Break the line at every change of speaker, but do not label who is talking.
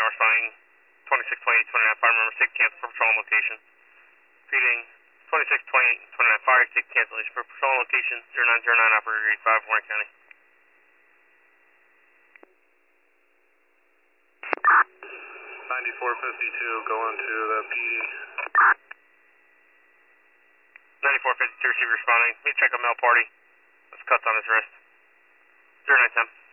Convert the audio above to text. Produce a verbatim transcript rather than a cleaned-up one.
responding twenty-six twenty-eight twenty-nine, fire member six cancel for patrol location. Repeating twenty-six twenty-eight twenty-nine, fire six cancellation for patrol location zero nine zero nine, operator eighty-five, Warren County.
ninety-four fifty-two going to the P D.
ninety-four fifty-two receiver responding. Let me check a mail party. There's cuts on his wrist. zero nine ten.